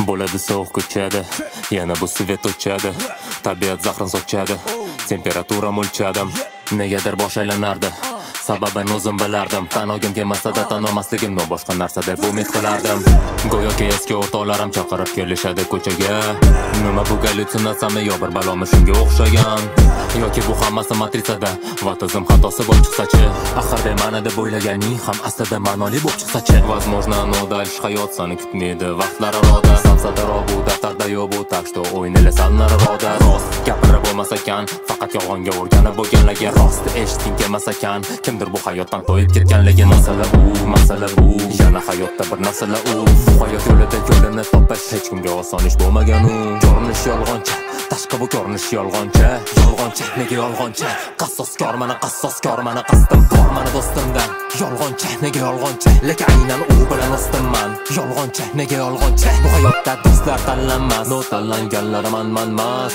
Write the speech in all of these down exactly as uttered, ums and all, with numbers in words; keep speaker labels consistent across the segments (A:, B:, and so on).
A: Bo'ladi sovuq ko'chadi, yana bu svet o'chadi. Tabiat zahrin sochadi, temperatura mulchadim. Negadir bosh aylanardi, sababini o'zim bilardim. Tan olgim kelmasada tan olmasligimni boshqa narsa deb umid qilardim. Go'yoki eski o'rtoqlarim chaqirib kelishadi ko'chaga. Nima bu gallyutsinatsiyami yo bir balomi shunga o'xshagan, yoki bu hammasi matrisada va tizim xatosi bo'lib chiqsa-chi? Axir bema'ni deb o'ylaganing ham aslida ma'noli bo'lib chiqsa-chi? Возможно, но дальше hayot seni kutmaydi, vaqtlar aroda. Samsadaro bu daftarda yo'q bu, tak что o'yinlar sal nariroda. Rost gapirib bo'lmas ekan, faqat yolg'onga o'rganib bo'lganlarga rost eshitging kelmas ekan. Kimdir bu hayotdan to'yib ketganligi masala u, masala bu. Yana hayotda bir narsa u, bu hayot yo'lida yo'lini topish hech kimga oson ish bo'lmagan u. Ko'rinish yolg'oncha, tashqi bu ko'rinish yolg'oncha. Yolg'oncha, nega yolg'oncha? Qassoskor mana, qassoskor mana, qasdim bor mana do'stimdan. Yolg'oncha, nega yolg'oncha? Lekin aynan u bilan o'stimman. Yolg'oncha, nega yolg'oncha? Bu hayotda do'stlar tanlanmas, no tanlanganlar manmanmas.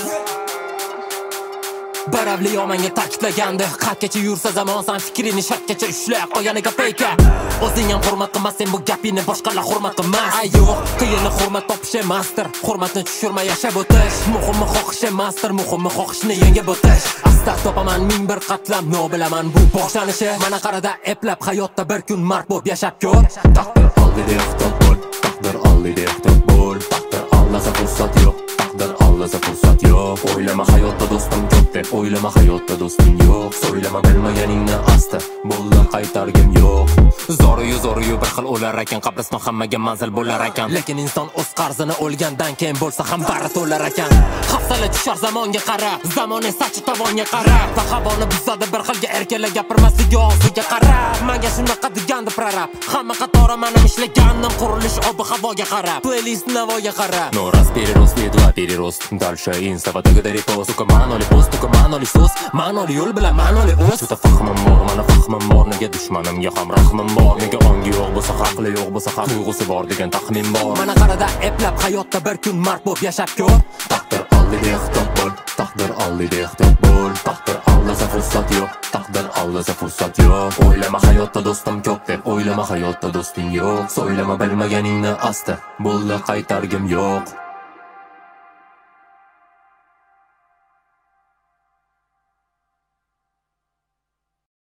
A: Baravli yomanga ta'kidlagandi, qatgacha yursa zamon san fikrini shakkacha ushlay qo'yganiga peyka. O'zing ham hurmat qilmasang bu gapingni boshqalar hurmat qilmas. Ay yo'q, qiyinni hurmat topish emasdir, hurmatni tushirmay yashab o'tish. Muhimmi xohish emasdir, muhimmi xohishni yengib o'tish. Asta topaman ming bir qatlam, no bilaman bu boshlanishi. Mana qarada eplab hayotda bir kun mard bo'lib yashab ko'r. Taqdir oldida ehtiyot bo'l, taqdir oldida ehtiyot bo'l. Taqdir Allohga fursat yo'q, taqdir Allohga fursat yo'q. O'ylama hayotda do'stim ko'p deb, o'ylama hayotda do'sting yo'q. So'ylama bilmaganingni asta, bo'ldi qaytargim yo'q. Zoriyu zoriyu bir xil o'lar ekan, qabriston hammaga manzil bo'lar ekan. Lekin inson o'z qarzini o'lgandan keyin bo'lsa ham bari to'lar ekan. Hafsala tushar zamonga qarab, zamon esa tovonga qarab. Va havoni buzadi bir xilga erkalar gapirmasligi og'ziga qarab. Menga shunaqa degandi prorab, hamma qatori mening ishlaganim qurilish obi havoga qarab. Playlist navoga qarab. No раз перерост, не два перерост. Дальше инста фотография репост. Только манoli post, только manoli so'z, manoli yo'l bilan manoli o'z. Juda fahmim bor, mana fahmim bor. Nega dushmanimga ham rahmim bor? Nega ongi yo'q bo'lsa haqli, yo'q bo'lsa haq tuyg'usi bor degan taxmin bor. Mana qarada eplab hayotda bir kun mard bo'lib yashab ko'r. Taqdir oldida ehtiyot bo'l, taqdir oldida ehtiyot bo'l. Taqdir Allohga fursat yo'q, taqdir Allohga fursat yo'q. O'ylama hayotda do'stim ko'p deb, o'ylama hayotda do'sting yo'q. So'ylama bilmaganingni asta, bo'ldi qaytargim yo'q.